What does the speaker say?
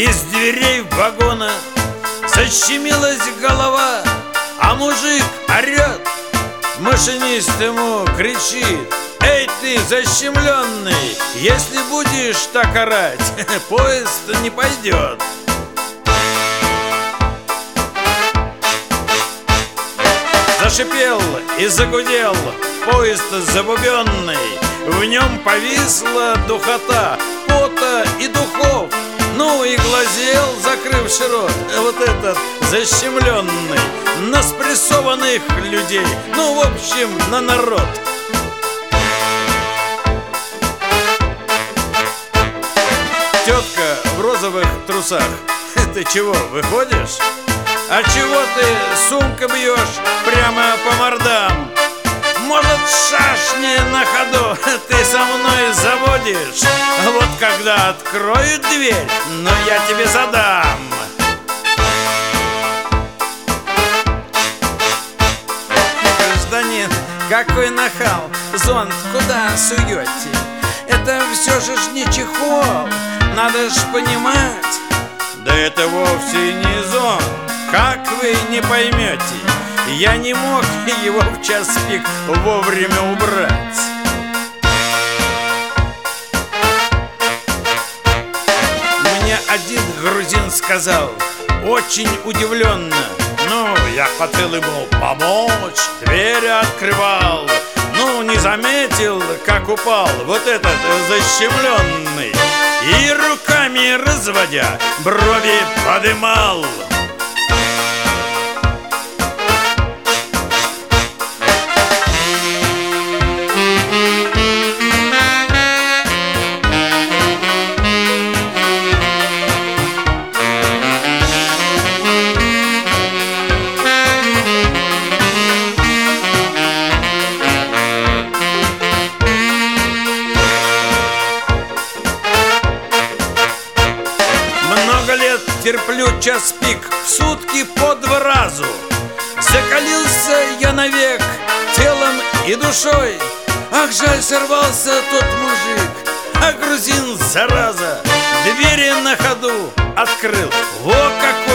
из дверей вагона защемилась голова, а мужик орет. Машинист ему кричит: эй ты, защемленный, если будешь так орать, поезд не пойдет. Зашипел и загудел поезд забубенный, в нем повисла духота пота и духов. Ну и глазел, закрывший рот, вот этот защемленный, на спрессованных людей, ну в общем на народ. Тетка в розовых трусах: ты чего, выходишь? А чего ты сумка бьешь прямо по мордам? Может, шашни на ходу ты со мной заводишь? Вот когда откроют дверь, но я тебе задам. Гражданин, какой нахал, зонт куда суете? Это все же ж не чехол, надо ж понимать. Да это вовсе не зонт, как вы не поймете? Я не мог его в час пик вовремя убрать. Мне один грузин сказал, очень удивленно: ну, я хотел ему помочь, дверь открывал, ну, не заметил, как упал вот этот защемленный, и руками разводя брови подымал. Терплю час пик в сутки по 2 раза. Закалился я навек телом и душой. Ах, жаль, сорвался тот мужик, а грузин, зараза, двери на ходу открыл. Во какой